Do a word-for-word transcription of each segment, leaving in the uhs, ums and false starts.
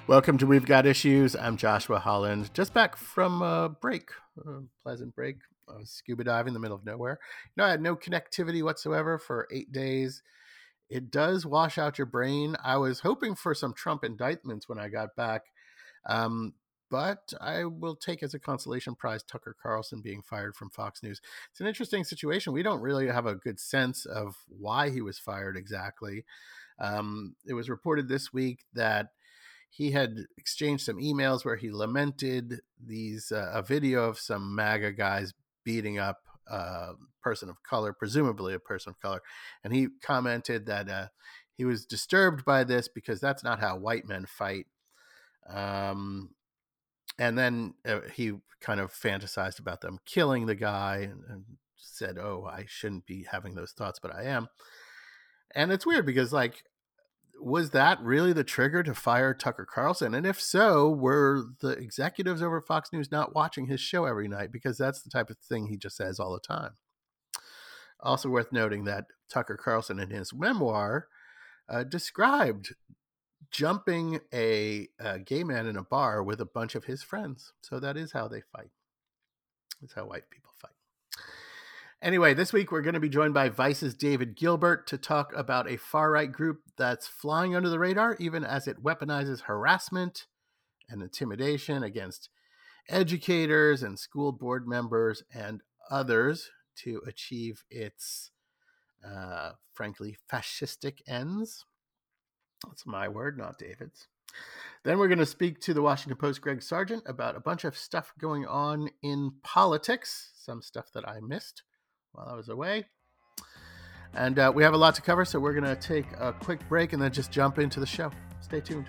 Welcome to We've Got Issues. I'm Joshua Holland, just back from a break, a pleasant break. I was scuba diving in the middle of nowhere. You know, I had no connectivity whatsoever for eight days. It does wash out your brain. I was hoping for some Trump indictments when I got back, um, but I will take as a consolation prize Tucker Carlson being fired from Fox News. It's an interesting situation. We don't really have a good sense of why he was fired exactly. Um, it was reported this week that he had exchanged some emails where he lamented these uh, a video of some MAGA guys beating up a person of color, presumably a person of color, and he commented that uh, he was disturbed by this because that's not how white men fight. Um, and then uh, he kind of fantasized about them killing the guy and, and said, "Oh, I shouldn't be having those thoughts, but I am." And it's weird because, like, was that really the trigger to fire Tucker Carlson? And if so, were the executives over Fox News not watching his show every night? Because that's the type of thing he just says all the time. Also worth noting that Tucker Carlson in his memoir uh, described jumping a, a gay man in a bar with a bunch of his friends. So that is how they fight. That's how white people fight. Anyway, this week we're going to be joined by Vice's David Gilbert to talk about a far-right group that's flying under the radar, even as it weaponizes harassment and intimidation against educators and school board members and others to achieve its, uh, frankly, fascistic ends. That's my word, not David's. Then we're going to speak to the Washington Post, Greg Sargent, about a bunch of stuff going on in politics, some stuff that I missed while I was away. And uh, we have a lot to cover, so we're going to take a quick break and then just jump into the show. Stay tuned.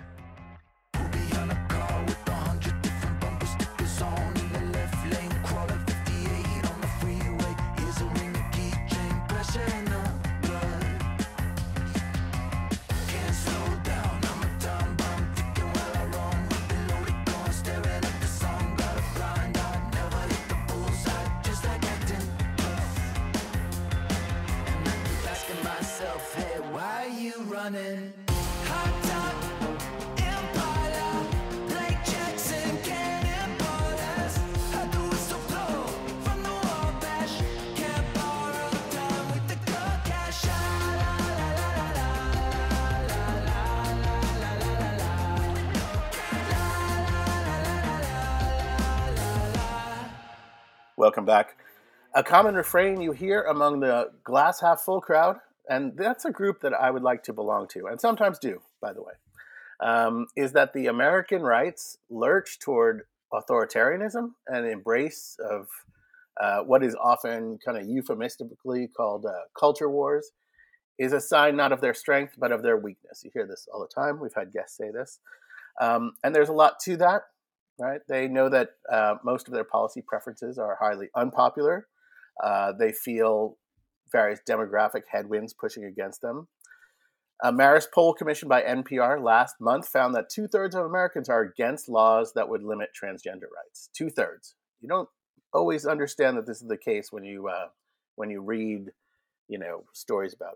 Welcome back. A common refrain you hear among the glass half full crowd, and that's a group that I would like to belong to, and sometimes do, by the way, um, is that the American rights lurch toward authoritarianism and embrace of uh, what is often kind of euphemistically called uh, culture wars is a sign not of their strength, but of their weakness. You hear this all the time. We've had guests say this. Um, and there's a lot to that. Right? They know that uh, most of their policy preferences are highly unpopular. Uh, they feel various demographic headwinds pushing against them. A Marist poll commissioned by N P R last month found that two-thirds of Americans are against laws that would limit transgender rights. Two-thirds. You don't always understand that this is the case when you uh, when you read, you know, stories about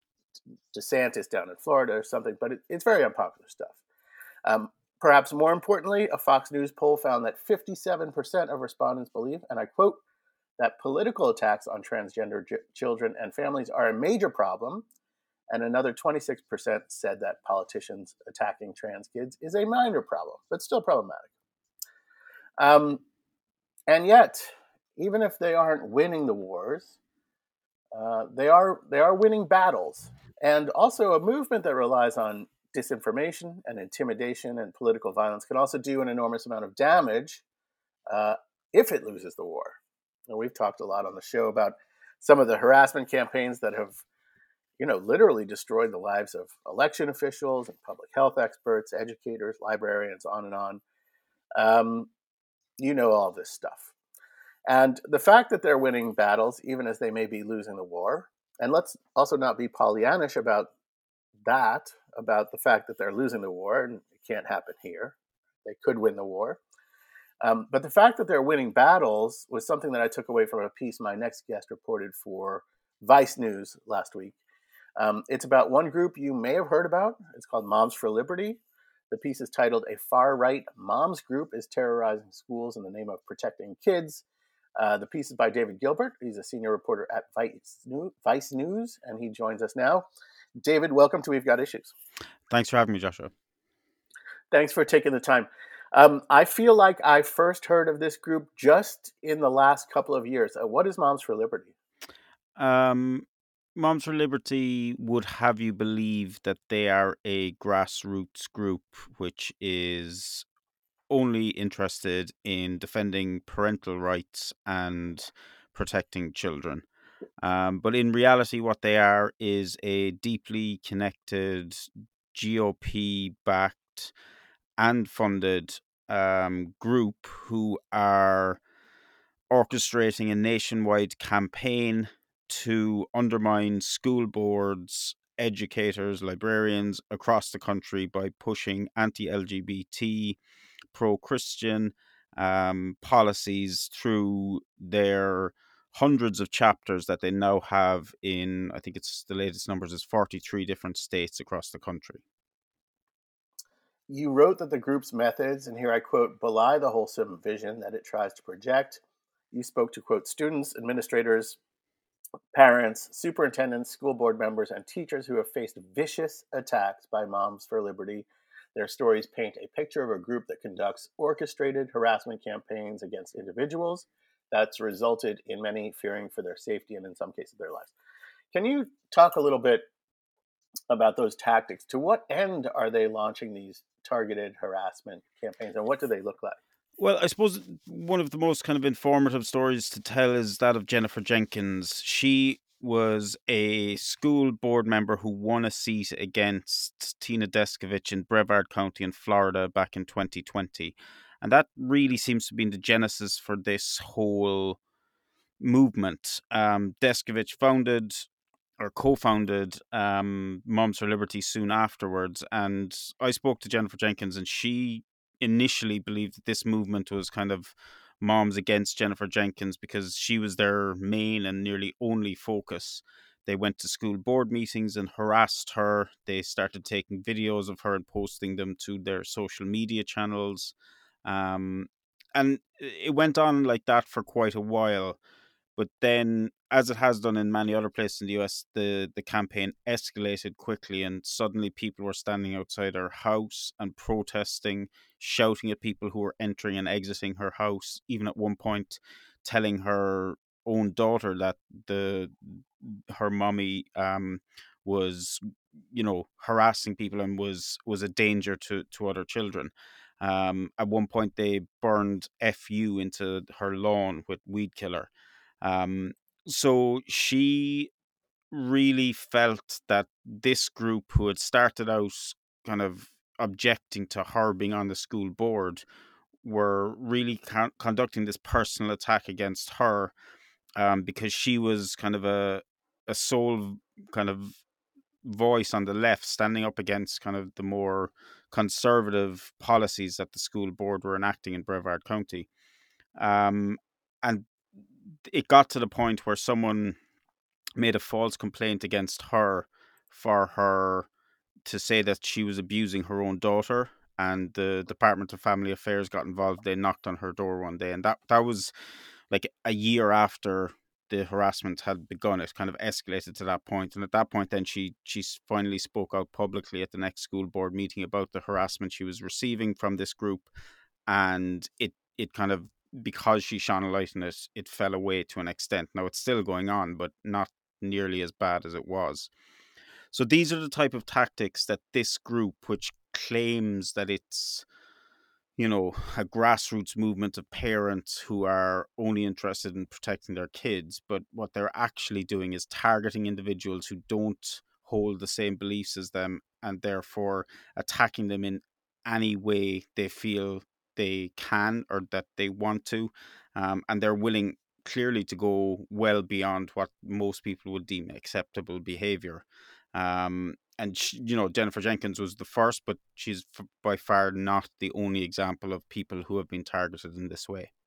DeSantis down in Florida or something, but it, it's very unpopular stuff. Um, Perhaps more importantly, a Fox News poll found that fifty-seven percent of respondents believe, and I quote, that political attacks on transgender j- children and families are a major problem, and another twenty-six percent said that politicians attacking trans kids is a minor problem, but still problematic. Um, and yet, even if they aren't winning the wars, uh, they are they are winning battles, and also a movement that relies on disinformation and intimidation and political violence can also do an enormous amount of damage uh, if it loses the war. And we've talked a lot on the show about some of the harassment campaigns that have, you know, literally destroyed the lives of election officials and public health experts, educators, librarians, on and on. Um, you know all this stuff. And the fact that they're winning battles, even as they may be losing the war, and let's also not be Pollyannish about that, about the fact that they're losing the war, and it can't happen here. They could win the war. Um, but the fact that they're winning battles was something that I took away from a piece my next guest reported for Vice News last week. Um, it's about one group you may have heard about. It's called Moms for Liberty. The piece is titled "A Far-Right Moms Group is Terrorizing Schools in the Name of Protecting Kids." Uh, the piece is by David Gilbert. He's a senior reporter at Vice News, and he joins us now. David, welcome to We've Got Issues. Thanks for having me, Joshua. Thanks for taking the time. Um, I feel like I first heard of this group just in the last couple of years. Uh, what is Moms for Liberty? Um, Moms for Liberty would have you believe that they are a grassroots group which is only interested in defending parental rights and protecting children. Um, but in reality, what they are is a deeply connected, G O P-backed and funded um, group who are orchestrating a nationwide campaign to undermine school boards, educators, librarians across the country by pushing anti-L G B T, pro-Christian um, policies through their hundreds of chapters that they now have in, I think it's the latest numbers is forty-three different states across the country. You wrote that the group's methods, and here I quote, belie the wholesome vision that it tries to project. You spoke to, quote, students, administrators, parents, superintendents, school board members, and teachers who have faced vicious attacks by Moms for Liberty. Their stories paint a picture of a group that conducts orchestrated harassment campaigns against individuals that's resulted in many fearing for their safety and, in some cases, their lives. Can you talk a little bit about those tactics? To what end are they launching these targeted harassment campaigns, and what do they look like? Well, I suppose one of the most kind of informative stories to tell is that of Jennifer Jenkins. She was a school board member who won a seat against Tina Descovich in Brevard County in Florida back in twenty twenty. And that really seems to be the genesis for this whole movement. Um, Descovich founded or co-founded um, Moms for Liberty soon afterwards. And I spoke to Jennifer Jenkins, and she initially believed that this movement was kind of moms against Jennifer Jenkins because she was their main and nearly only focus. They went to school board meetings and harassed her. They started taking videos of her and posting them to their social media channels. Um, and it went on like that for quite a while. But then, as it has done in many other places in the U S, the, the campaign escalated quickly, and suddenly people were standing outside her house and protesting, shouting at people who were entering and exiting her house, even at one point telling her own daughter that the her mommy um, was, you know, harassing people and was was a danger to, to other children. Um, at one point, they burned F U into her lawn with weed killer. Um, so she really felt that this group, who had started out kind of objecting to her being on the school board, were really con- conducting this personal attack against her, um, because she was kind of a a sole kind of voice on the left, standing up against kind of the more conservative policies that the school board were enacting in Brevard County. Um, and it got to the point where someone made a false complaint against her for her to say that she was abusing her own daughter, and the Department of Family Affairs got involved. They knocked on her door one day, and that that was like a year after the harassment had begun. It kind of escalated to that point, and at that point then she she finally spoke out publicly at the next school board meeting about the harassment she was receiving from this group, and it it kind of, because she shone a light on it, it fell away to an extent. Now it's still going on, but not nearly as bad as it was. So these are the type of tactics that this group, which claims that it's, you know, a grassroots movement of parents who are only interested in protecting their kids, but what they're actually doing is targeting individuals who don't hold the same beliefs as them, and therefore attacking them in any way they feel they can or that they want to. Um, and they're willing clearly to go well beyond what most people would deem acceptable behavior. Um, and she, you know, Jennifer Jenkins was the first, but she's f- by far not the only example of people who have been targeted in this way.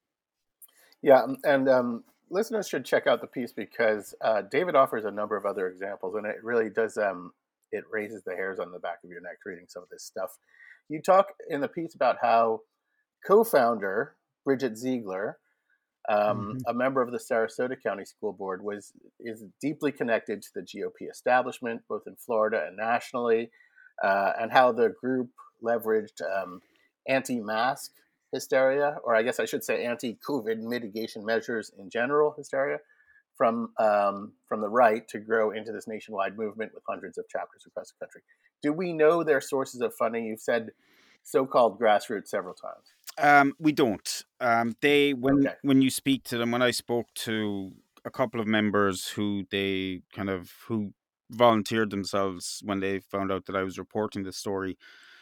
Yeah, um, and um, listeners should check out the piece because uh, David offers a number of other examples, and it really does. Um, it raises the hairs on the back of your neck reading some of this stuff. you talk in the piece about how co-founder Bridget Ziegler, um, Mm-hmm. a member of the Sarasota County School Board, was is deeply connected to the G O P establishment, both in Florida and nationally, uh, and how the group leveraged um, anti-mask hysteria, or I guess I should say anti-COVID mitigation measures in general hysteria, from um, from the right to grow into this nationwide movement with hundreds of chapters across the country. Do we know their sources of funding? You've said so-called grassroots several times. Um, we don't. Um, they when Okay. when you speak to them, when I spoke to a couple of members who they kind of who volunteered themselves when they found out that I was reporting this story,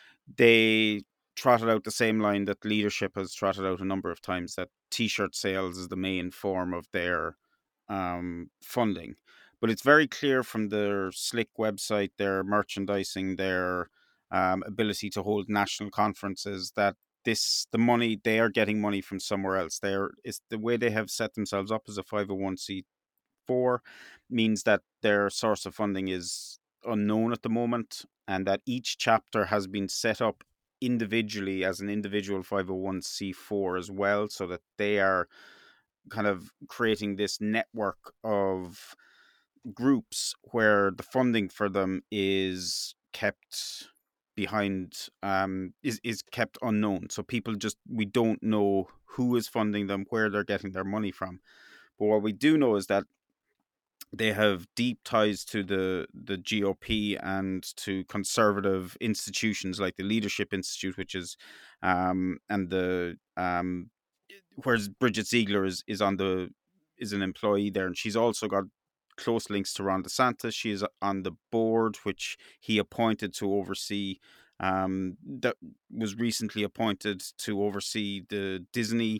they trotted out the same line that leadership has trotted out a number of times, that t-shirt sales is the main form of their um, funding. But it's very clear from their slick website, their merchandising, their um, ability to hold national conferences, that this the money they are getting money from somewhere else. They're It's the way they have set themselves up as a five oh one c four means that their source of funding is unknown at the moment, and that each chapter has been set up individually as an individual five oh one c four as well, so that they are kind of creating this network of groups where the funding for them is kept behind um is is kept unknown, so people just we don't know who is funding them, where they're getting their money from. But what we do know is that they have deep ties to the the G O P and to conservative institutions like the Leadership Institute, which is um and the um whereas Bridget Ziegler is is on the is an employee there, and she's also got close links to Ron DeSantis. She is on the board, which he appointed to oversee. Um, that was recently appointed to oversee the Disney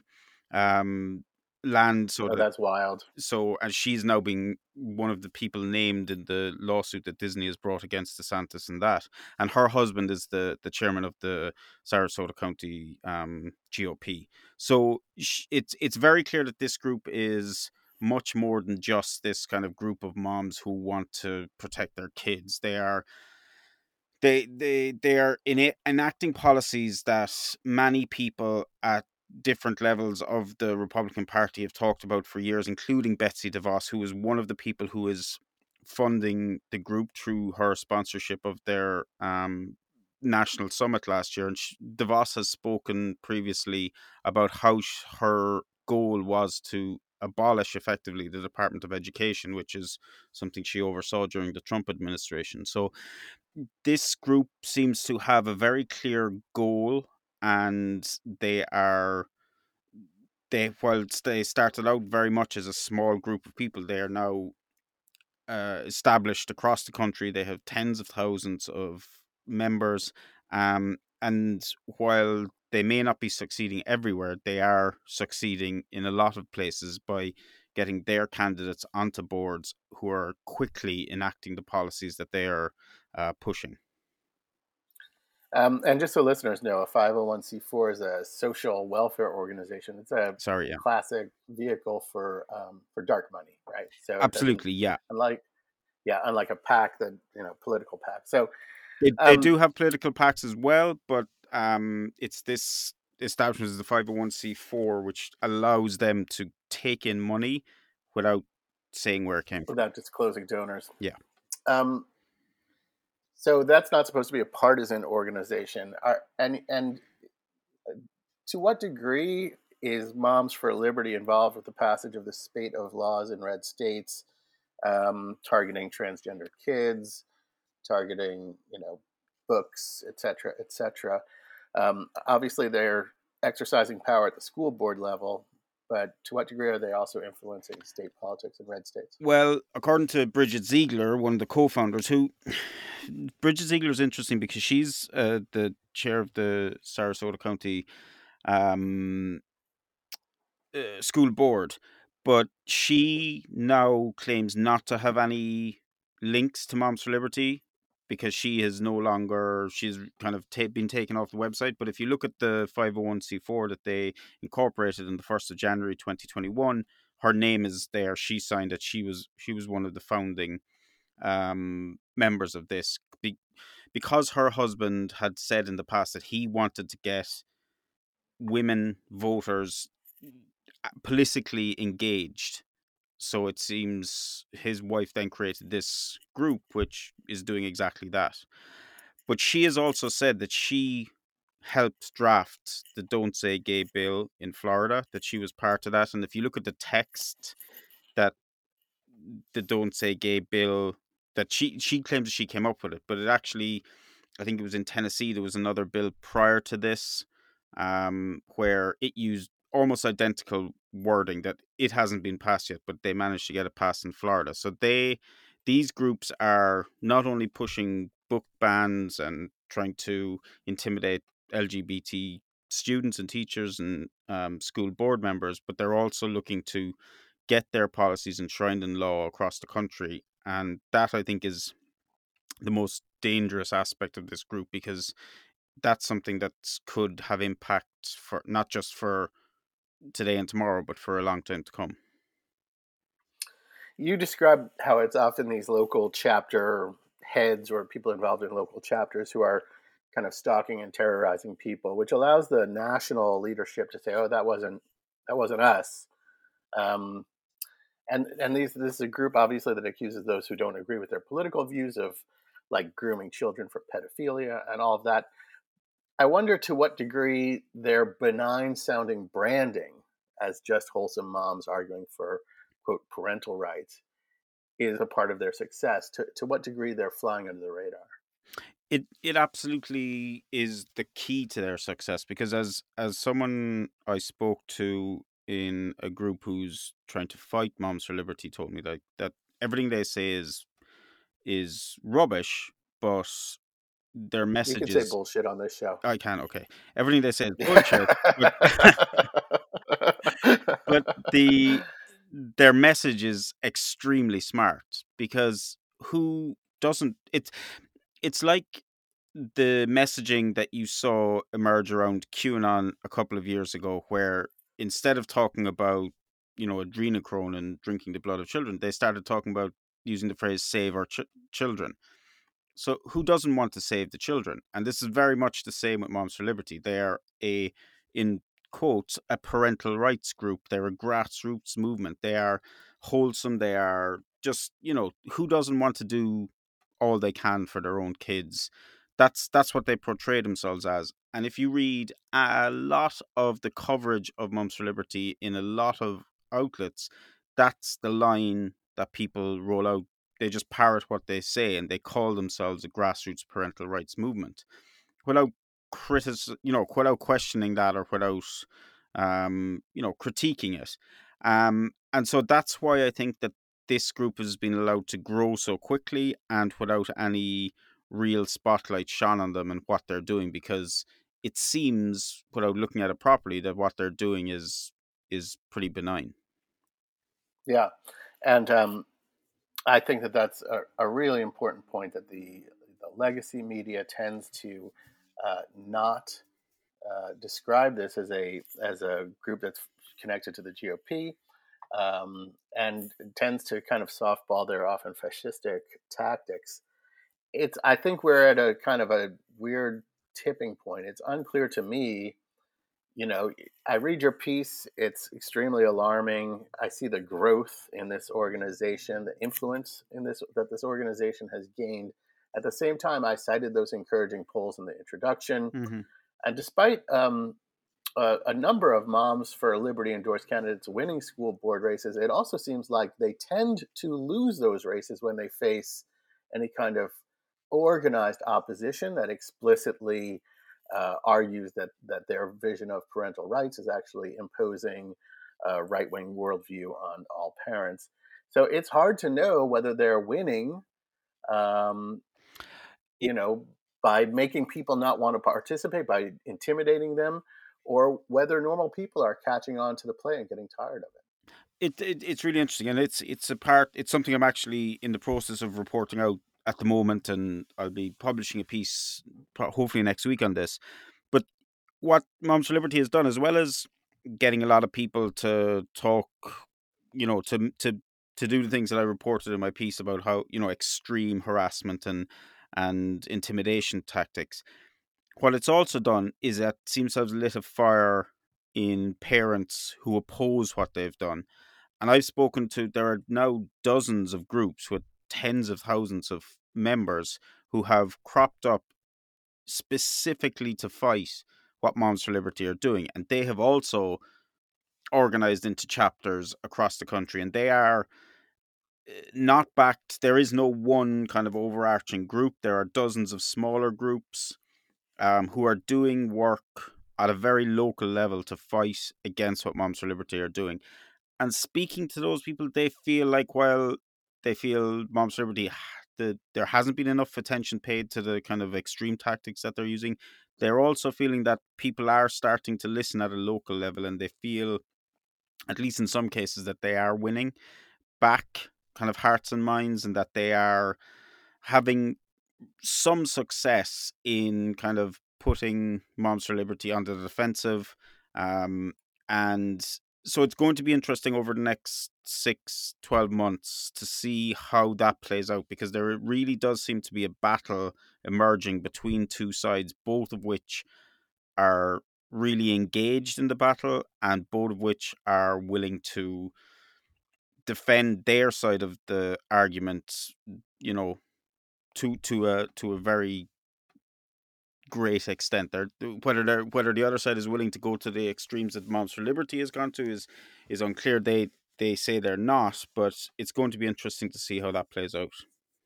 um land, so Oh, that that's wild. so and she's now being one of the people named in the lawsuit that Disney has brought against DeSantis and that. And her husband is the the chairman of the Sarasota County um, G O P. So sh- it's it's very clear that this group is much more than just this kind of group of moms who want to protect their kids. They are they they they are in enacting policies that many people at different levels of the Republican Party have talked about for years, including Betsy DeVos, who is one of the people who is funding the group through her sponsorship of their um, national summit last year. And she, DeVos has spoken previously about how sh- her goal was to abolish effectively the Department of Education, which is something she oversaw during the Trump administration. So this group seems to have a very clear goal, and they are they whilst they started out very much as a small group of people, they are now uh, established across the country. They have tens of thousands of members, um, and while they may not be succeeding everywhere, they are succeeding in a lot of places by getting their candidates onto boards who are quickly enacting the policies that they are uh, pushing. Um, and just so listeners know, a five oh one c four is a social welfare organization. It's a Sorry, yeah. classic vehicle for um, for dark money, right? So it doesn't, Absolutely, yeah. unlike yeah, unlike a PAC, that you know, political PAC. So They they um, do have political packs as well, but um, it's this establishment as the five oh one c four, which allows them to take in money without saying where it came from. without disclosing donors, Yeah. um, so that's not supposed to be a partisan organization. Are, and and to what degree is Moms for Liberty involved with the passage of the spate of laws in red states um, targeting transgender kids, targeting you know books, et cetera, et cetera? Um, obviously, they're exercising power at the school board level, but to what degree are they also influencing state politics in red states? Well, according to Bridget Ziegler, one of the co-founders, who Bridget Ziegler is interesting because she's uh, the chair of the Sarasota County um, uh, school board, but she now claims not to have any links to Moms for Liberty because she is no longer she's kind of ta- been taken off the website. But if you look at the five oh one c four that they incorporated on the first of January twenty twenty-one, her name is there. She signed it. She was she was one of the founding um, members of this. Be- because her husband had said in the past that he wanted to get women voters politically engaged. So it seems his wife then created this group, which is doing exactly that. But she has also said that she helped draft the Don't Say Gay bill in Florida, that she was part of that. And if you look at the text that the Don't Say Gay bill, that she, she claims that she came up with it, but it actually, I think it was in Tennessee, there was another bill prior to this um, where it used almost identical wording that it hasn't been passed yet, but they managed to get it passed in Florida. So they, these groups are not only pushing book bans and trying to intimidate L G B T students and teachers and um, school board members, but they're also looking to get their policies enshrined in law across the country. And that, I think, is the most dangerous aspect of this group, because that's something that could have impact for not just for today and tomorrow, but for a long time to come. You described how it's often these local chapter heads or people involved in local chapters who are kind of stalking and terrorizing people, which allows the national leadership to say, "Oh, that wasn't that wasn't us." Um, and and these this is a group obviously that accuses those who don't agree with their political views of like grooming children for pedophilia and all of that. I wonder to what degree their benign sounding branding as just wholesome moms arguing for quote parental rights is a part of their success. To to what degree they're flying under the radar. It it absolutely is the key to their success, because as as someone I spoke to in a group who's trying to fight Moms for Liberty told me that that everything they say is is rubbish, but their You can say messages. bullshit on this show. I can, okay. Everything they say is bullshit, but but the their message is extremely smart, because who doesn't it's it's like the messaging that you saw emerge around QAnon a couple of years ago, where instead of talking about, you know, adrenochrome and drinking the blood of children, they started talking about using the phrase "save our ch- children." So who doesn't want to save the children? And this is very much the same with Moms for Liberty. They are a, in quotes, a parental rights group. They're a grassroots movement. They are wholesome. They are just, you know, who doesn't want to do all they can for their own kids? That's that's what they portray themselves as. And if you read a lot of the coverage of Moms for Liberty in a lot of outlets, that's the line that people roll out. They just parrot what they say, and they call themselves a grassroots parental rights movement without critic, you know, without questioning that, or without, um, you know, critiquing it. Um, and so that's why I think that this group has been allowed to grow so quickly and without any real spotlight shone on them and what they're doing, because it seems, without looking at it properly, that what they're doing is is pretty benign. Yeah, and um, I think that that's a, a really important point that the the legacy media tends to uh, not uh, describe this as a as a group that's connected to the G O P, um, and tends to kind of softball their often fascistic tactics. It's I think we're at a kind of a weird tipping point. It's unclear to me. You know, I read your piece. It's extremely alarming. I see the growth in this organization, the influence in this that this organization has gained. At the same time, I cited those encouraging polls in the introduction. Mm-hmm. And despite um, a, a number of Moms for Liberty endorsed candidates winning school board races, it also seems like they tend to lose those races when they face any kind of organized opposition that explicitly uh, argues that that their vision of parental rights is actually imposing a right-wing worldview on all parents. So it's hard to know whether they're winning, um, you know, by making people not want to participate, by intimidating them, or whether normal people are catching on to the play and getting tired of it. It, it it's really interesting, and it's it's a part. It's something I'm actually in the process of reporting out at the moment, and I'll be publishing a piece hopefully next week on this. But what Moms for Liberty has done, as well as getting a lot of people to talk, you know, to to to do the things that I reported in my piece about how, you know, extreme harassment and and intimidation tactics. What it's also done is that it seems to have lit a fire in parents who oppose what they've done. And I've spoken to, there are now dozens of groups with tens of thousands of members who have cropped up specifically to fight what Moms for Liberty are doing. And they have also organized into chapters across the country. And they are not backed. There is no one kind of overarching group. There are dozens of smaller groups um, who are doing work at a very local level to fight against what Moms for Liberty are doing. And speaking to those people, they feel like, well, they feel Moms for Liberty, the, there hasn't been enough attention paid to the kind of extreme tactics that they're using. They're also feeling that people are starting to listen at a local level, and they feel, at least in some cases, that they are winning back kind of hearts and minds, and that they are having some success in kind of putting Moms for Liberty onto the defensive. Um, and so it's going to be interesting over the next six, twelve months to see how that plays out, because there really does seem to be a battle emerging between two sides, both of which are really engaged in the battle and both of which are willing to defend their side of the argument, you know, to to a to a very great extent. They're, whether they're, whether the other side is willing to go to the extremes that Moms for Liberty has gone to is is unclear. They they say they're not, but it's going to be interesting to see how that plays out.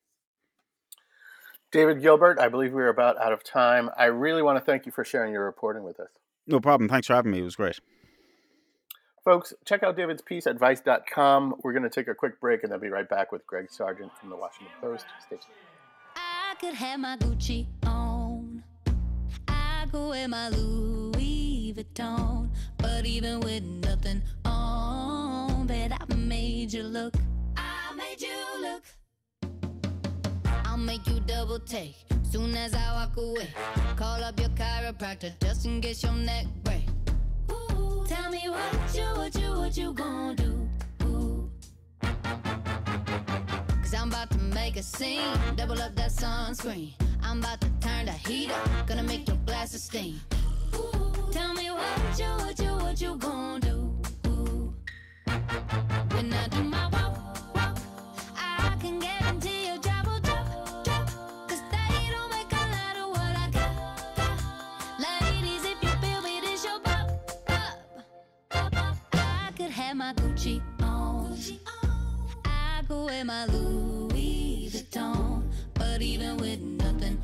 David Gilbert, I believe we're about out of time. I really want to thank you for sharing your reporting with us. No problem. Thanks for having me. It was great. Folks, check out David's piece at vice dot com. We're going to take a quick break and then be right back with Greg Sargent from the Washington Post. Stay tuned. I could have my Gucci on. I go wear my Louis Vuitton. But even with nothing on, bet I made you look. I made you look. I'll make you double take soon as I walk away. Call up your chiropractor just in case your neck break. Ooh, tell me what you, what you, what you gonna do. Ooh. Cause I'm about to make a scene, double up that sunscreen. I'm about to turn the heat up, gonna make your glasses steam. Ooh, tell me what you, what you, what you gonna do. Ooh. When I do my walk, walk, I can guarantee you trouble, drop, drop. Cause they don't make a lot of what I got, got. Ladies, if you feel me, this your pop, pop, pop, pop. I could have my Gucci on, Gucci on. I go wear my Louis Vuitton. But even with nothing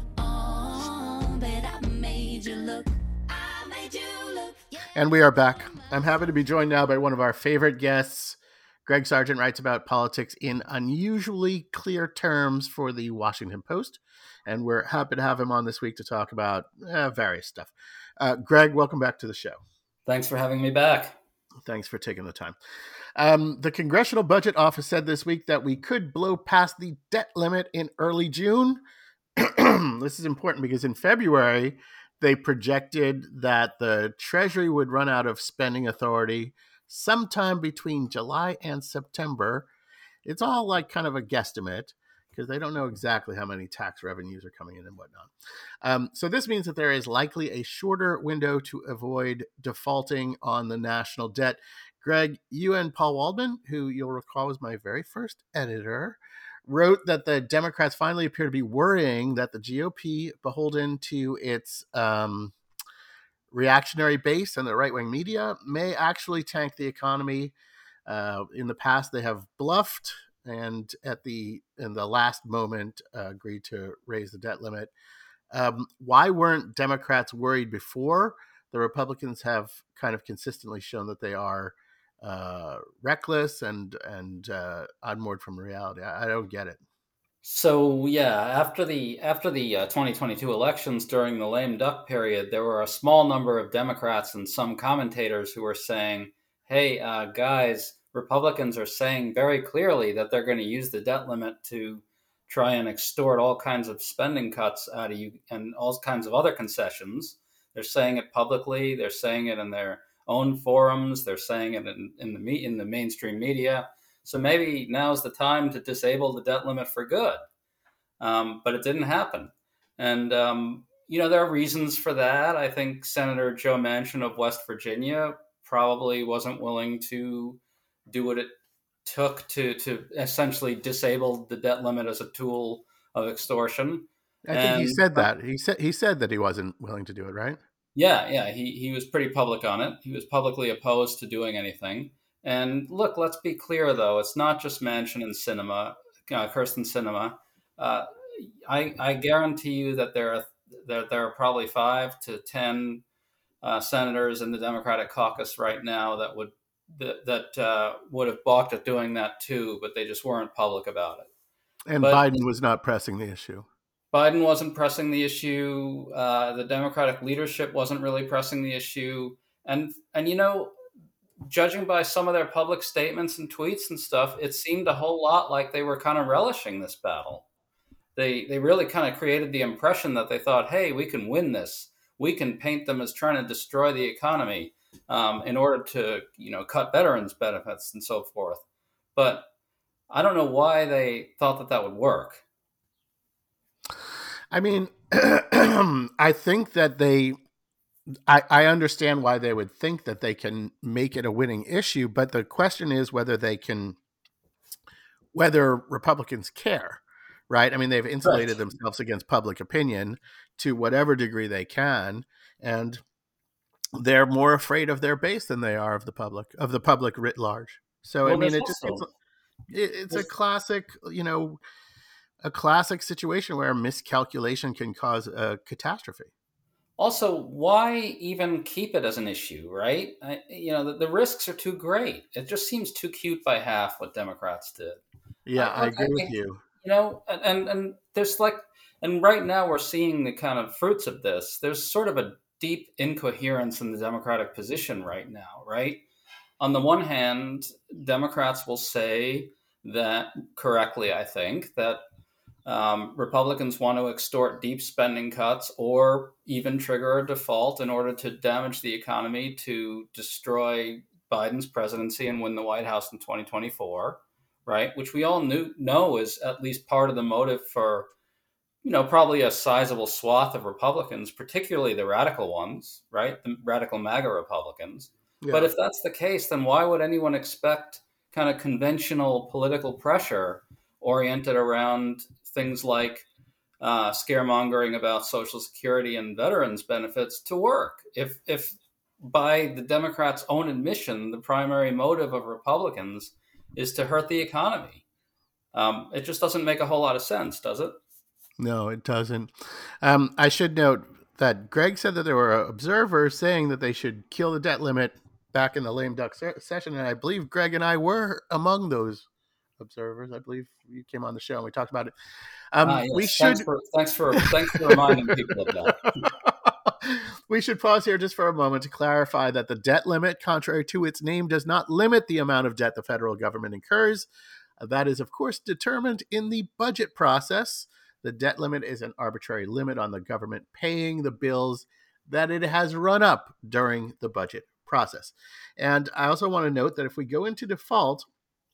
on, bet I made you look. I made you look. Yeah. And we are back. I'm happy to be joined now by one of our favorite guests. Greg Sargent writes about politics in unusually clear terms for the Washington Post, and we're happy to have him on this week to talk about uh, various stuff. Uh, Greg, welcome back to the show. Thanks for having me back. Thanks for taking the time. Um, the Congressional Budget Office said this week that we could blow past the debt limit in early June. This is important because in February, they projected that the Treasury would run out of spending authority sometime between July and September. It's all like kind of a guesstimate because they don't know exactly how many tax revenues are coming in and whatnot. Um, so this means that there is likely a shorter window to avoid defaulting on the national debt. Greg, you and Paul Waldman, who you'll recall was my very first editor, wrote that the Democrats finally appear to be worrying that the G O P, beholden to its um, reactionary base and the right-wing media, may actually tank the economy. Uh, in the past, they have bluffed and at the in the last moment uh, agreed to raise the debt limit. Um, why weren't Democrats worried before? The Republicans have kind of consistently shown that they are uh, reckless and and uh, unmoored from reality. I, I don't get it. So yeah, after the after the uh, twenty twenty-two elections, during the lame duck period, there were a small number of Democrats and some commentators who were saying, "Hey, uh, guys, Republicans are saying very clearly that they're going to use the debt limit to try and extort all kinds of spending cuts out of you and all kinds of other concessions. They're saying it publicly. They're saying it in their own forums. They're saying it in, in the me- in the mainstream media. So maybe now's the time to disable the debt limit for good." um, but it didn't happen. And, um, you know, there are reasons for that. I think Senator Joe Manchin of West Virginia probably wasn't willing to do what it took to, to essentially disable the debt limit as a tool of extortion. I think and, he said that. He said he said that he wasn't willing to do it, right? Yeah, yeah. He, he was pretty public on it. He was publicly opposed to doing anything. And look, let's be clear, though. It's not just Manchin and Sinema, uh, Kyrsten Sinema. Uh, I, I guarantee you that there are there, there are probably five to ten uh, senators in the Democratic caucus right now that would that, that uh, would have balked at doing that too, but they just weren't public about it. And but Biden was not pressing the issue. Biden wasn't pressing the issue. Uh, the Democratic leadership wasn't really pressing the issue. And, and, you know, judging by some of their public statements and tweets and stuff, it seemed a whole lot like they were kind of relishing this battle. They, they really kind of created the impression that they thought, hey, we can win this. We can paint them as trying to destroy the economy um, in order to, you know, cut veterans' benefits and so forth. But I don't know why they thought that that would work. I mean, I think that they, I, I understand why they would think that they can make it a winning issue, but the question is whether they can, whether Republicans care, right? I mean, they've insulated right. themselves against public opinion to whatever degree they can, and they're more afraid of their base than they are of the public, of the public writ large. So, well, I mean, it just, it's, it, it's a classic, you know, a classic situation where miscalculation can cause a catastrophe. Also, why even keep it as an issue, right? I, you know, the, the risks are too great. It just seems too cute by half what Democrats did. Yeah, I, I agree I think, with you. You know, and, and, and there's like, and right now we're seeing the kind of fruits of this. There's sort of a deep incoherence in the Democratic position right now, right? On the one hand, Democrats will say that correctly, I think, that Um, Republicans want to extort deep spending cuts or even trigger a default in order to damage the economy to destroy Biden's presidency and win the White House in twenty twenty-four, right? Which we all knew, know is at least part of the motive for, you know, probably a sizable swath of Republicans, particularly the radical ones, right? The radical MAGA Republicans. Yeah. But if that's the case, then why would anyone expect kind of conventional political pressure oriented around things like uh, scaremongering about Social Security and veterans benefits to work? If, if by the Democrats' own admission, the primary motive of Republicans is to hurt the economy, um, it just doesn't make a whole lot of sense, does it? No, it doesn't. Um, I should note that Greg said that there were observers saying that they should kill the debt limit back in the lame duck se- session, and I believe Greg and I were among those observers. I believe you came on the show and we talked about it. Um, ah, yes. We should. Thanks for thanks for thanks for reminding people of that. We should pause here just for a moment to clarify that the debt limit, contrary to its name, does not limit the amount of debt the federal government incurs. Uh, that is, of course, determined in the budget process. The debt limit is an arbitrary limit on the government paying the bills that it has run up during the budget process. And I also want to note that if we go into default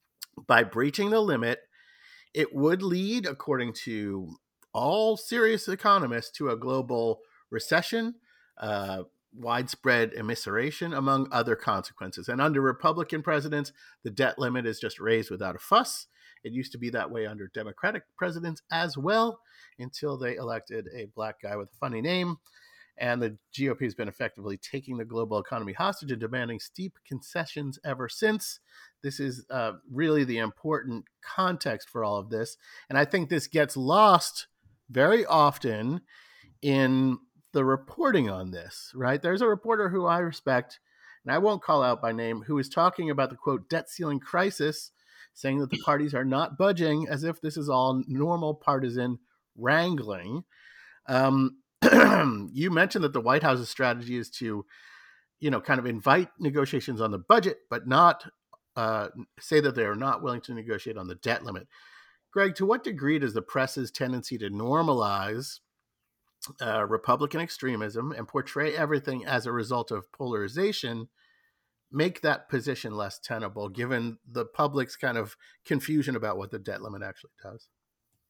by breaching the limit, it would lead, according to all serious economists, to a global recession, uh, widespread immiseration, among other consequences. And under Republican presidents, the debt limit is just raised without a fuss. It used to be that way under Democratic presidents as well, until they elected a black guy with a funny name. And the G O P has been effectively taking the global economy hostage and demanding steep concessions ever since. This is uh, really the important context for all of this. And I think this gets lost very often in the reporting on this, right? There's a reporter who I respect, and I won't call out by name, who is talking about the, quote, debt ceiling crisis, saying that the parties are not budging, as if this is all normal partisan wrangling. Um, you mentioned that the White House's strategy is to, you know, kind of invite negotiations on the budget, but not uh, say that they are not willing to negotiate on the debt limit. Greg, to what degree does the press's tendency to normalize uh, Republican extremism and portray everything as a result of polarization make that position less tenable, given the public's kind of confusion about what the debt limit actually does?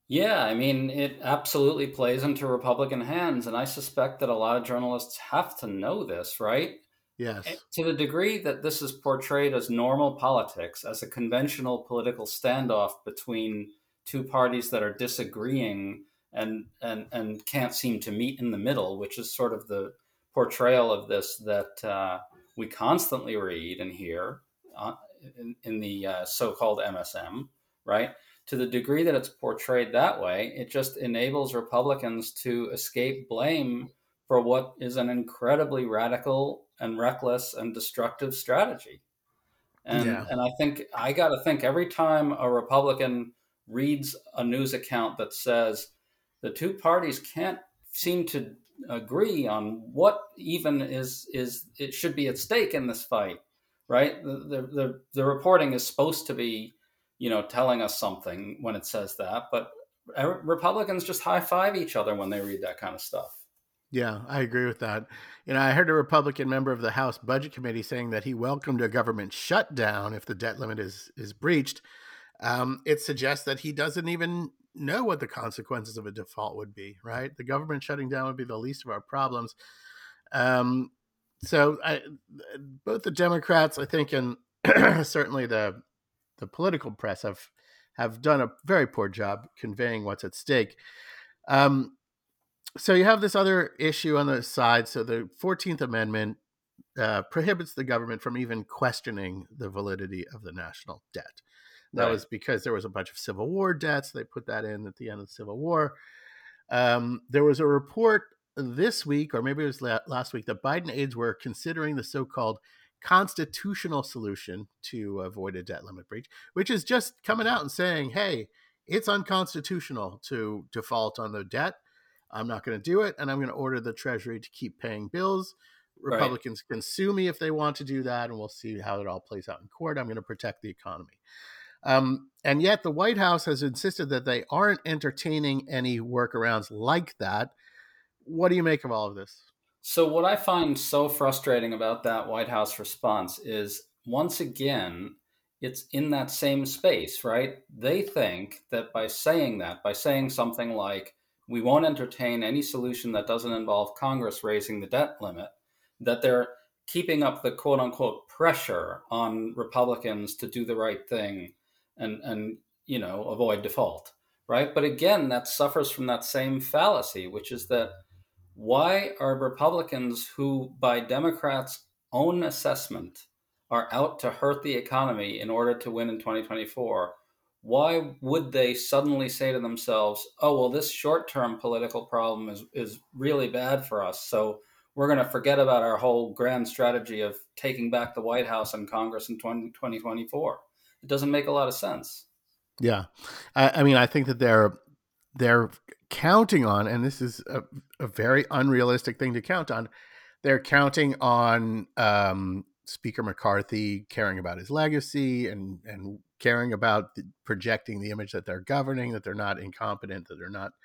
Yeah, I mean, it absolutely plays into Republican hands, and I suspect that a lot of journalists have to know this, right? Yes. To the degree that this is portrayed as normal politics, as a conventional political standoff between two parties that are disagreeing and and and can't seem to meet in the middle, which is sort of the portrayal of this that uh, we constantly read and hear uh, in, in the uh, so-called M S M, right? To the degree that it's portrayed that way, it just enables Republicans to escape blame for what is an incredibly radical and reckless and destructive strategy. And Yeah. and I think I got to think every time a Republican reads a news account that says the two parties can't seem to agree on what even is is it should be at stake in this fight, right? The the the, the reporting is supposed to be, you know, telling us something when it says that, but Republicans just high five each other when they read that kind of stuff. Yeah, I agree with that. You know, I heard a Republican member of the House Budget Committee saying that he welcomed a government shutdown if the debt limit is is breached. Um, it suggests that he doesn't even know what the consequences of a default would be, right? The government shutting down would be the least of our problems. Um, so I, both the Democrats, I think, and certainly the the political press have have done a very poor job conveying what's at stake. Um, so you have this other issue on the side. So the fourteenth Amendment uh, prohibits the government from even questioning the validity of the national debt. That right. was because there was a bunch of Civil War debts. They put that in at the end of the Civil War. Um, there was a report this week, or maybe it was la- last week, that Biden aides were considering the so-called constitutional solution to avoid a debt limit breach, which is just coming out and saying, hey, it's unconstitutional to default on the debt. I'm not going to do it, and I'm going to order the Treasury to keep paying bills. Republicans right. can sue me if they want to do that, and we'll see how it all plays out in court. I'm going to protect the economy. Um, and yet the White House has insisted that they aren't entertaining any workarounds like that. What do you make of all of this? So what I find so frustrating about that White House response is, once again, it's in that same space, right? They think that by saying that, by saying something like, we won't entertain any solution that doesn't involve Congress raising the debt limit, that they're keeping up the quote unquote pressure on Republicans to do the right thing and, and you know, avoid default, right? But again, that suffers from that same fallacy, which is that why are Republicans who, by Democrats' own assessment, are out to hurt the economy in order to win in twenty twenty-four, why would they suddenly say to themselves, oh, well, this short-term political problem is, is really bad for us, so we're going to forget about our whole grand strategy of taking back the White House and Congress in twenty twenty-four? It doesn't make a lot of sense. Yeah. I, I mean, I think that they're they're counting on, and this is a, a very unrealistic thing to count on, they're counting on um, Speaker McCarthy caring about his legacy and, and caring about the, projecting the image that they're governing, that they're not incompetent, that they're not,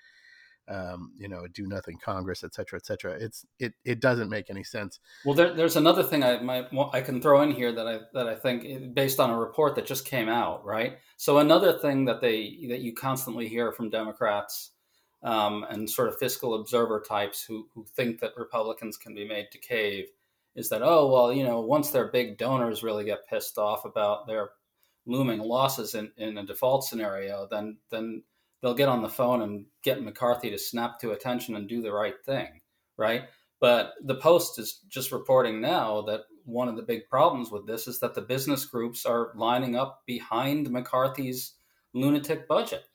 um, you know, a do-nothing Congress, et cetera, et cetera. It's, it, it doesn't make any sense. Well, there, there's another thing I might I can throw in here that I that I think, based on a report that just came out, right? So another thing that they that you constantly hear from Democrats um, and sort of fiscal observer types who who think that Republicans can be made to cave is that, oh, well, you know, once their big donors really get pissed off about their looming losses in, in a default scenario, then then they'll get on the phone and get McCarthy to snap to attention and do the right thing, right? But the Post is just reporting now that one of the big problems with this is that the business groups are lining up behind McCarthy's lunatic budget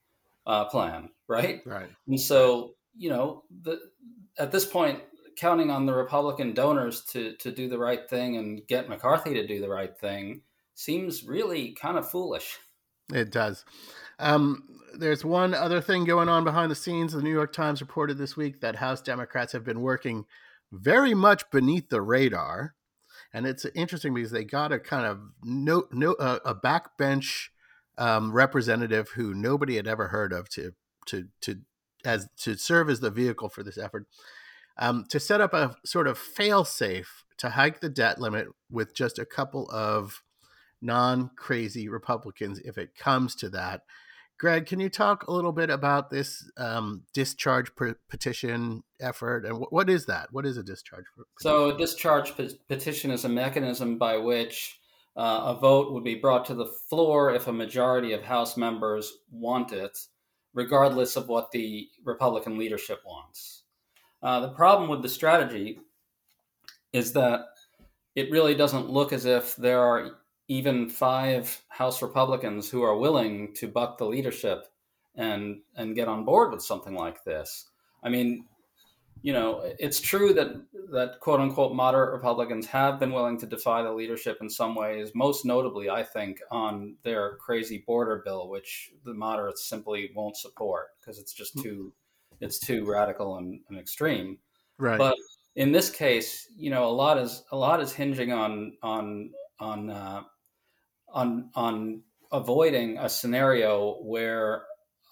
uh, plan, right? Right. And so, you know, the, at this point, counting on the Republican donors to to do the right thing and get McCarthy to do the right thing seems really kind of foolish. It does. Um, there's one other thing going on behind the scenes. The New York Times reported this week that House Democrats have been working very much beneath the radar. And it's interesting because they got a kind of no, no, uh, a backbench um, representative who nobody had ever heard of to to to as to serve as the vehicle for this effort, um, to set up a sort of fail-safe to hike the debt limit with just a couple of non-crazy Republicans if it comes to that. Greg, can you talk a little bit about this um, discharge p- petition effort? And wh- what is that? What is a discharge petition? So a discharge pe- petition is a mechanism by which uh, a vote would be brought to the floor if a majority of House members want it, regardless of what the Republican leadership wants. Uh, the problem with the strategy is that it really doesn't look as if there are even five House Republicans who are willing to buck the leadership and and get on board with something like this. I mean, you know, it's true that that quote unquote moderate Republicans have been willing to defy the leadership in some ways, most notably, I think, on their crazy border bill, which the moderates simply won't support because it's just too it's too radical and, and extreme. Right. But in this case, you know, a lot is a lot is hinging on on on uh, on on avoiding a scenario where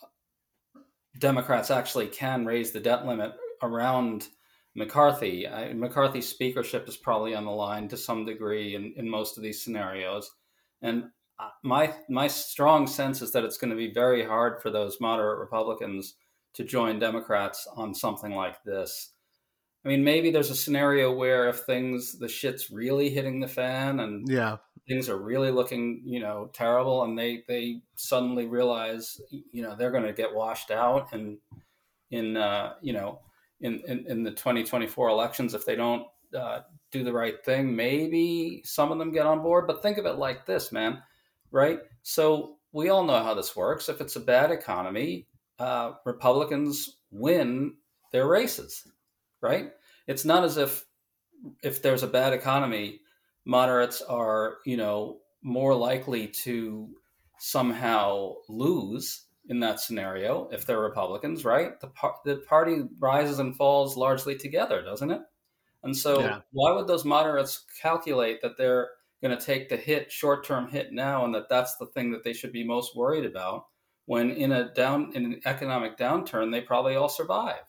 Democrats actually can raise the debt limit around McCarthy. I, McCarthy's speakership is probably on the line to some degree in, in most of these scenarios, and my my strong sense is that it's going to be very hard for those moderate Republicans to join Democrats on something like this. I mean, maybe there's a scenario where if things, the shit's really hitting the fan and yeah. things are really looking, you know, terrible, and they, they suddenly realize, you know, they're going to get washed out and in, uh, you know, in, in, in the twenty twenty-four elections, if they don't uh, do the right thing, maybe some of them get on board. But think of it like this, man, right? So we all know how this works. If it's a bad economy, uh, Republicans win their races. Right? It's not as if if there's a bad economy, moderates are, you know, more likely to somehow lose in that scenario if they're Republicans, right? The par- the party rises and falls largely together, doesn't it? And so Yeah. why would those moderates calculate that they're going to take the hit, short-term hit now, and that that's the thing that they should be most worried about when in a down in an economic downturn, they probably all survive.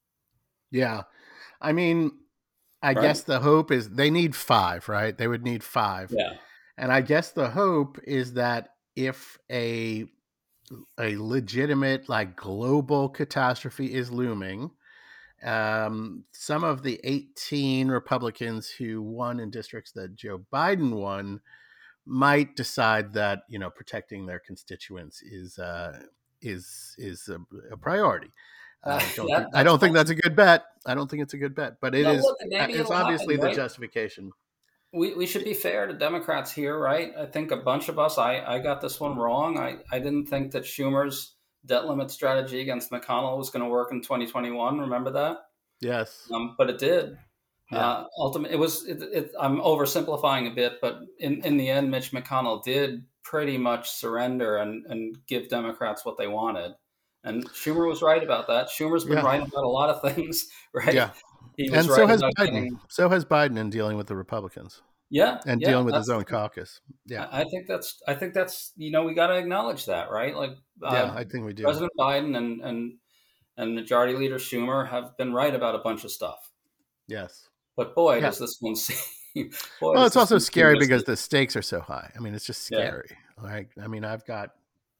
Yeah. I mean, I Right. guess the hope is they need five, right? They would need five. Yeah. And I guess the hope is that if a a legitimate, like, global catastrophe is looming, um, some of the eighteen Republicans who won in districts that Joe Biden won might decide that, you know, protecting their constituents is uh, is is a, a priority. Uh, I don't that- think, I don't think that's a good bet. I don't think it's a good bet, but it No, is. look, maybe It's it'll obviously happen, the right? justification. We we should be fair to Democrats here, right? I think a bunch of us, I, I got this one wrong. I, I didn't think that Schumer's debt limit strategy against McConnell was going to work in twenty twenty-one. Remember that? Yes. Um, but it did. Yeah. Uh, ultimately, it was. It, it, I'm oversimplifying a bit, but in, in the end, Mitch McConnell did pretty much surrender and, and give Democrats what they wanted. And Schumer was right about that. Schumer's been Yeah. right about a lot of things, right? Yeah. He was And right so has about Biden. getting- So has Biden in dealing with the Republicans yeah, and yeah, dealing with his that's- own caucus. Yeah. I I think that's. I think that's. You know, we got to acknowledge that, right? Like, uh, Yeah, I think we do. President Biden and and and Majority Leader Schumer have been right about a bunch of stuff. Yes. But boy, Yeah. does this one seem. boy, Well, does it's this also one seem scary risky. because the stakes are so high. I mean, it's just Yeah. scary. Like, I mean, I've got,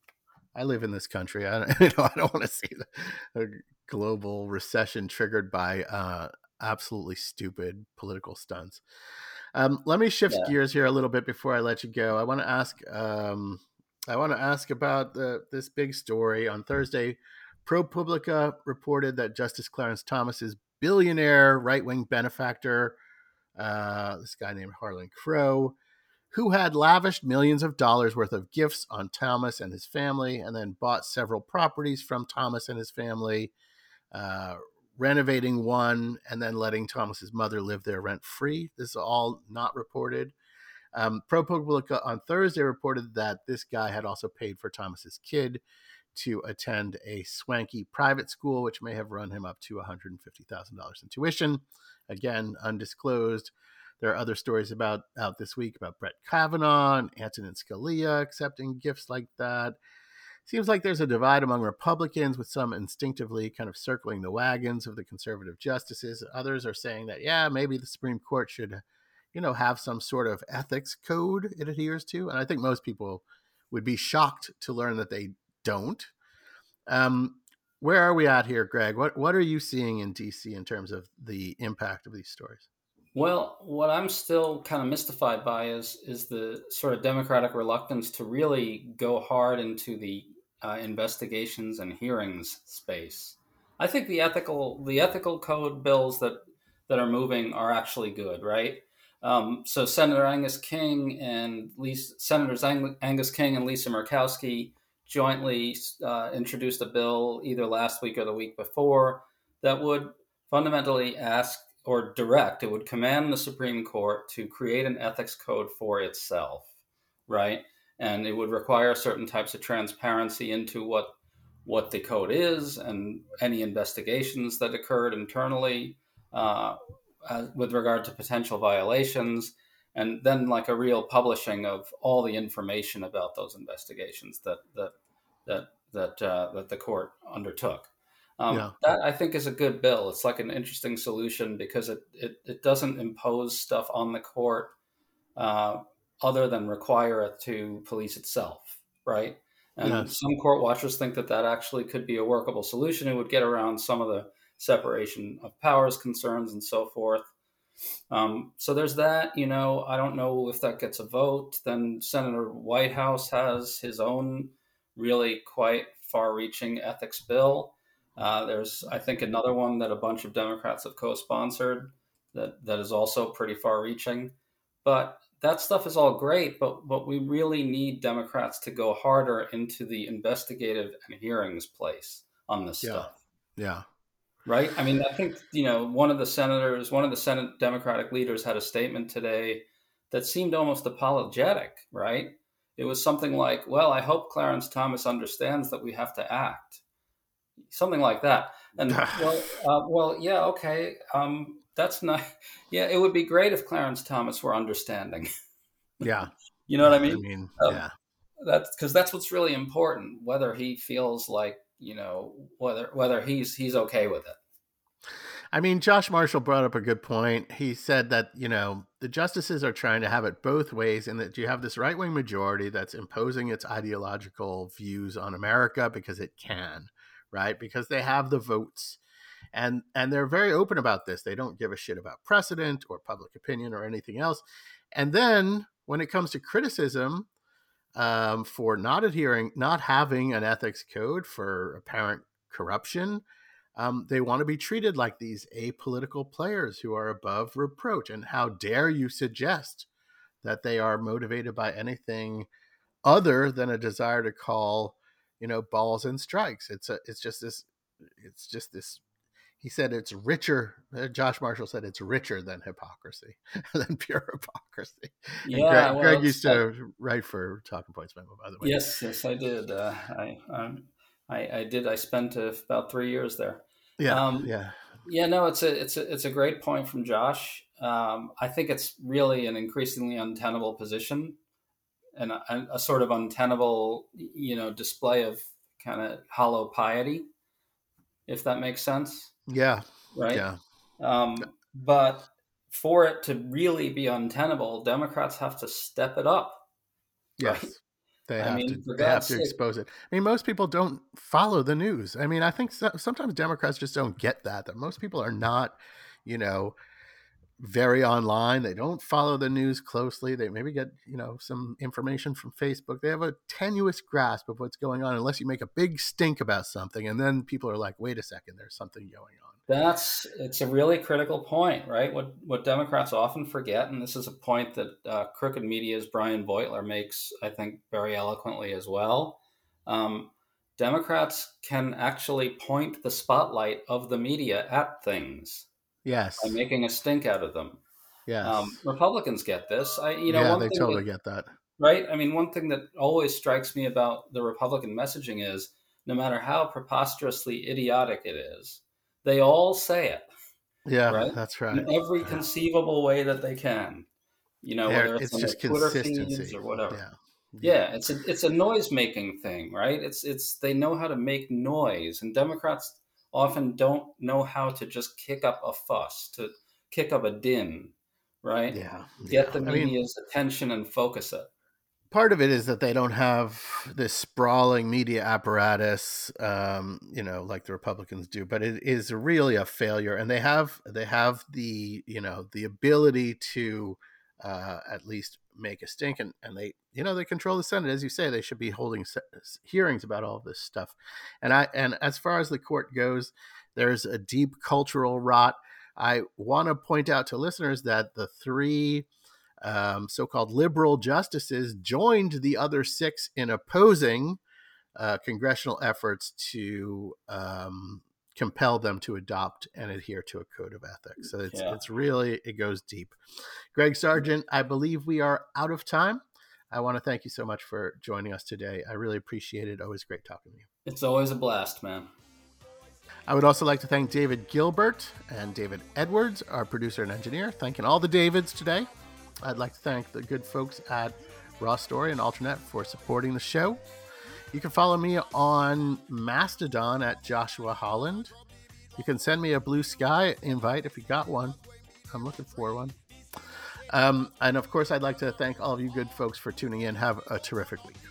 I live in this country. I don't, you know, I don't want to see the, a global recession triggered by uh, absolutely stupid political stunts. Um, let me shift Yeah. gears here a little bit before I let you go. I want to ask, um, I want to ask about the, this big story. On Thursday, ProPublica reported that Justice Clarence Thomas's billionaire right-wing benefactor, uh, this guy named Harlan Crow, who had lavished millions of dollars worth of gifts on Thomas and his family, and then bought several properties from Thomas and his family, uh, renovating one, and then letting Thomas's mother live there rent-free. This is all not reported. Um, ProPublica on Thursday reported that this guy had also paid for Thomas's kid to attend a swanky private school, which may have run him up to one hundred fifty thousand dollars in tuition. Again, undisclosed. There are other stories about out this week about Brett Kavanaugh and Antonin Scalia accepting gifts like that. Seems like there's a divide among Republicans, with some instinctively kind of circling the wagons of the conservative justices. Others are saying that, yeah, maybe the Supreme Court should, you know, have some sort of ethics code it adheres to. And I think most people would be shocked to learn that they don't. Um, where are we at here, Greg? What what are you seeing in D C in terms of the impact of these stories? Well, what I'm still kind of mystified by is is the sort of Democratic reluctance to really go hard into the uh, investigations and hearings space. I think the ethical the ethical code bills that that are moving are actually good, right? Um, so Senator Angus King and Lisa, Senators Ang- Angus King and Lisa Murkowski jointly uh, introduced a bill either last week or the week before that would fundamentally ask or direct, it would command the Supreme Court to create an ethics code for itself, right? And it would require certain types of transparency into what what the code is and any investigations that occurred internally uh, uh, with regard to potential violations, and then like a real publishing of all the information about those investigations that that that that uh, that the court undertook. Um, Yeah. That I think is a good bill. It's like an interesting solution because it, it, it doesn't impose stuff on the court uh, other than require it to police itself, right? And Yes. some court watchers think that that actually could be a workable solution. It would get around some of the separation of powers concerns and so forth. Um, so there's that. You know, I don't know if that gets a vote. Then Senator Whitehouse has his own really quite far-reaching ethics bill. Uh, there's, I think, another one that a bunch of Democrats have co-sponsored that, that is also pretty far-reaching. But that stuff is all great, but, but we really need Democrats to go harder into the investigative and hearings place on this Yeah. stuff. Yeah. Right? I mean, I think, you know, one of the senators, one of the Senate Democratic leaders had a statement today that seemed almost apologetic, right? It was something like, well, I hope Clarence Thomas understands that we have to act. Something like that. And well, uh, well, yeah, okay. Um, that's not, yeah, it would be great if Clarence Thomas were understanding. Yeah. You know what I mean? I mean, um, yeah. That's because that's what's really important, whether he feels like, you know, whether, whether he's, he's okay with it. I mean, Josh Marshall brought up a good point. He said that, you know, the justices are trying to have it both ways, and that you have this right-wing majority that's imposing its ideological views on America because it can, right? Because they have the votes. And and they're very open about this. They don't give a shit about precedent or public opinion or anything else. And then when it comes to criticism um, for not adhering, not having an ethics code for apparent corruption, Um, they want to be treated like these apolitical players who are above reproach. And how dare you suggest that they are motivated by anything other than a desire to call, you know, balls and strikes? It's a, it's just this, it's just this. He said it's richer. Josh Marshall said it's richer than hypocrisy, than pure hypocrisy. Yeah, and Greg, well, Greg used to uh, write for Talking Points Memo, by the way. Yes, yes, I did. Uh, I, um, I, I did. I spent uh, about three years there. Yeah, um, yeah, yeah. No, it's a, it's a, it's a great point from Josh. Um, I think it's really an increasingly untenable position, and a, a sort of untenable, you know, display of kind of hollow piety, if that makes sense. Yeah, right. Yeah. Um, but for it to really be untenable, Democrats have to step it up. Yes. Right? They I have mean, to, for they have God's to sake. expose it. I mean, most people don't follow the news. I mean, I think so, sometimes Democrats just don't get that, that most people are not, you know, very online. They don't follow the news closely. They maybe get, you know, some information from Facebook. They have a tenuous grasp of what's going on unless you make a big stink about something. And then people are like, wait a second, there's something going on. That's, it's a really critical point, right? What, what Democrats often forget, and this is a point that uh, Crooked Media's Brian Beutler makes, I think, very eloquently as well. Um, Democrats can actually point the spotlight of the media at things. Yes. By making a stink out of them. Yes. Um, Republicans get this. I, you know, yeah, one they thing totally that, get that. Right? I mean, one thing that always strikes me about the Republican messaging is no matter how preposterously idiotic it is, they all say it. Yeah, right? that's right. In every conceivable way that they can. You know, They're, whether it's, it's on just their Twitter consistency feeds or whatever. Yeah. Yeah, it's a it's a noise making thing, right? It's it's they know how to make noise, and Democrats often don't know how to just kick up a fuss, to kick up a din, right? Yeah. Get yeah. the I mean, media's attention and focus it. part of it is that they don't have this sprawling media apparatus, um, you know, like the Republicans do. But it is really a failure, and they have they have the you know the ability to uh, at least make a stink, and, and they you know they control the Senate, as you say. They should be holding se- hearings about all of this stuff. And I and as far as the court goes, there's a deep cultural rot. I want to point out to listeners that the three Um, so-called liberal justices joined the other six in opposing uh, congressional efforts to um, compel them to adopt and adhere to a code of ethics. So it's yeah. it's really, it goes deep. Greg Sargent, I believe we are out of time. I want to thank you so much for joining us today. I really appreciate it. Always great talking to you. It's always a blast, man. I would also like to thank David Gilbert and David Edwards, our producer and engineer. Thanking all the Davids today. I'd like to thank the good folks at Raw Story and Alternet for supporting the show. You can follow me on Mastodon at Joshua Holland. You can send me a Blue Sky invite if you got one. I'm looking for one. Um, and of course, I'd like to thank all of you good folks for tuning in. Have a terrific week.